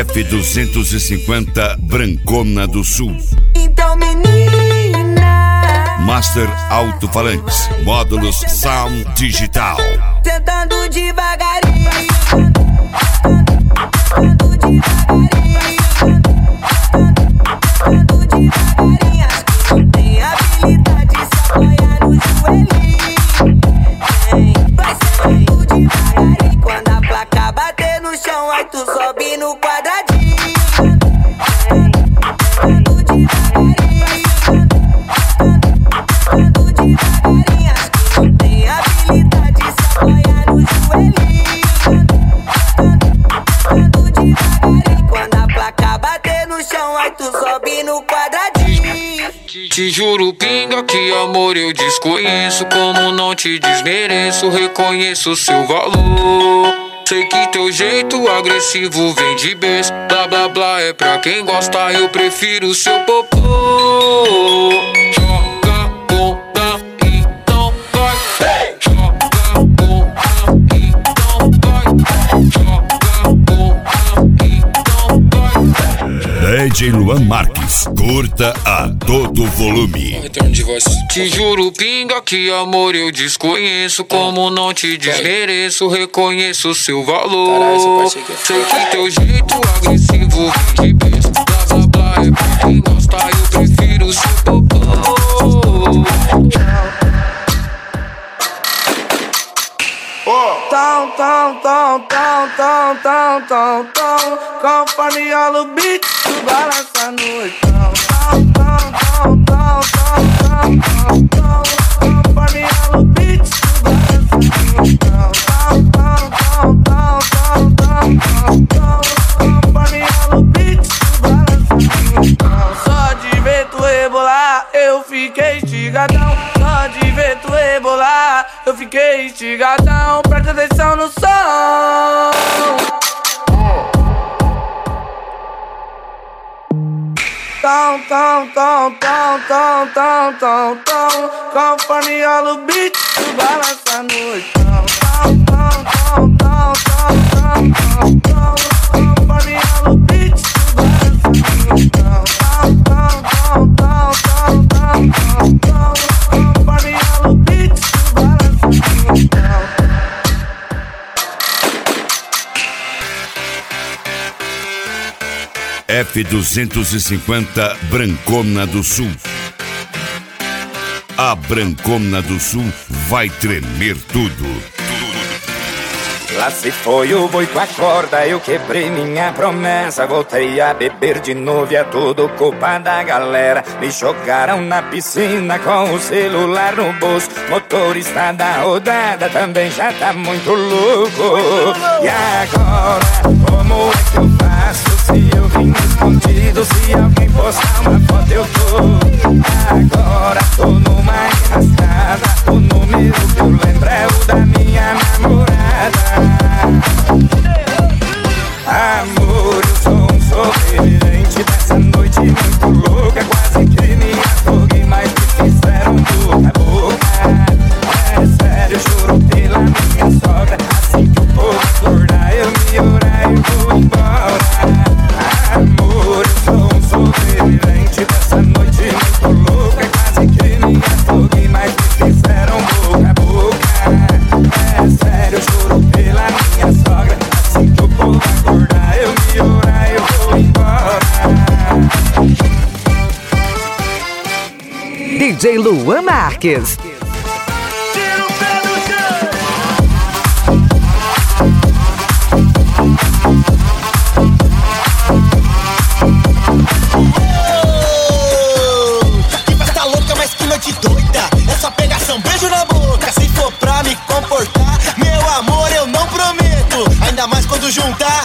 F250 Brancona do Sul. Então, menina, Master Alto-Falantes, módulos Sound Digital. tentando devagarinho, tentando devagarinho, tentando devagarinho. Acho que não tem habilidade, se apoiar no joelhinho. Vai sendo devagarinho, quando a placa bater no chão, aí tu sobe no quadradinho. Tentando devagarinho, tentando devagarinho. Acho que não tem habilidade, se apoiar no joelhinho. Tentando devagarinho, quando a placa bater no chão, aí tu sobe no quadradinho. Te juro, pinga, que amor eu desconheço. Como não te desmereço, reconheço seu valor. Sei que teu jeito agressivo vem de berço. Blá blá blá é pra quem gosta, eu prefiro seu popô. Joga bunda e não vai. Joga bunda e não vai. Joga bunda e não vai. DJ Luan Marques, curta a todo volume. Retorno de voz. Te juro, pinga, que amor eu desconheço. Como não te desmereço, reconheço seu valor. Sei que teu jeito agressivo vem de berço. Blá blá blá é pra quem gosta, eu prefiro seu popô. Tom, tom, tom, tom, tom, tom, tom, tom. Companhia no beat, tu balança no tom. Tom, tom, tom, tom, tom, tom, tom. Companhia no beat, tu balança no tom. Tom, tom, tom, tom, tom, tom, tom. Companhia no beat, tu balança no tom. Só de ver tu rebolar, eu fiquei estigadão. Só de ver tu rebolar, eu fiquei estigadão. Presta atenção no som. Tom, tom, tom, tom, tom, tom, tom, tom. Companhia no beat, tu balança no tom. Tom, tom, tom, tom, tom, tom, tom. Companhia no beat, tu balança no tom. Tom, tom, tom, tom, tom, tom, tom. Companhia no beat, tu balança no tom. F250 Brancona do Sul. A Brancona do Sul vai tremer tudo. Lá se foi o boi com a corda, eu quebrei minha promessa. Voltei a beber de novo e é tudo culpa da galera. Me jogaram na piscina com o celular no bolso. Motorista da rodada também já tá muito louco. E agora, como é que eu faço se eu vim escondido? Se alguém postar uma foto eu tô. Agora tô numa enrascada. O número que eu lembro é o da minha namorada. Amor, eu sou um sobrevivente dessa noite muito louca. Quase que me afoguei, mas me fizeram boca a boca. É sério, juro pela minha sogra. Assim que o povo acordar, eu me orar e vou embora. Amor, eu sou um sobrevivente dessa noite muito louca. Quase que me afoguei, mas me fizeram boca a boca. É sério, juro pela minha sogra. Assim que o povo acordar, eu me orar, eu vou embora. DJ Luan Marques. Tira o pé do chão. Que festa louca, mas que noite doida. É só pegação, beijo na boca. Se for pra me comportar, meu amor, eu não prometo. Ainda mais quando juntar